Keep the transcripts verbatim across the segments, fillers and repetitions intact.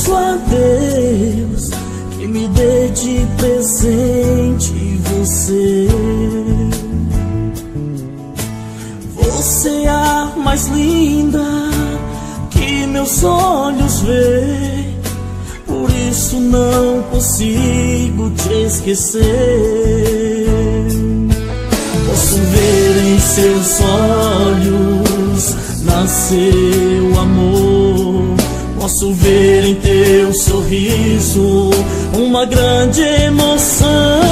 peço a Deus que me dê de presente você. Você é a mais linda que meus olhos veem, por isso não consigo te esquecer. Posso ver em seus olhos nasceu amor, posso ver em teu sorriso uma grande emoção.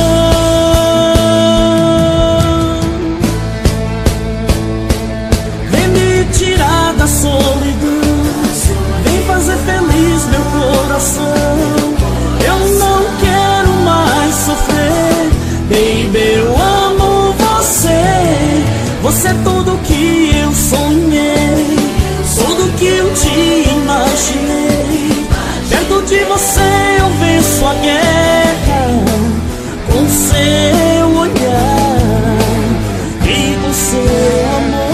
Vem me tirar da solidão, vem fazer feliz meu coração. Eu não quero mais sofrer, baby, eu amo você. Você é tudo que eu sonhei, tudo que eu te imaginei. Perto de você eu venço a guerra, com seu olhar e com seu amor.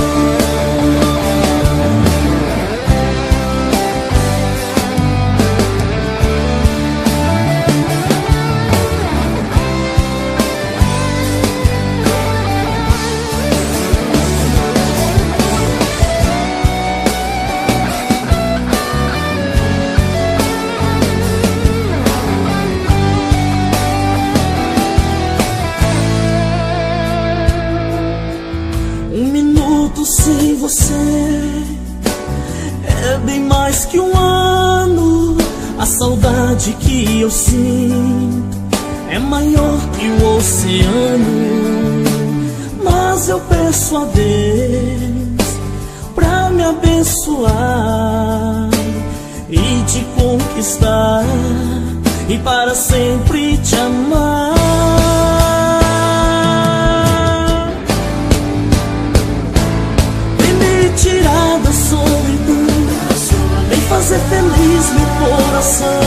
Um minuto sem você é bem mais que um ano. A saudade que eu sinto é maior que o oceano. Mas eu peço a Deus pra me abençoar e te conquistar e para sempre te amar. Tirar da solidão, vem fazer feliz meu coração.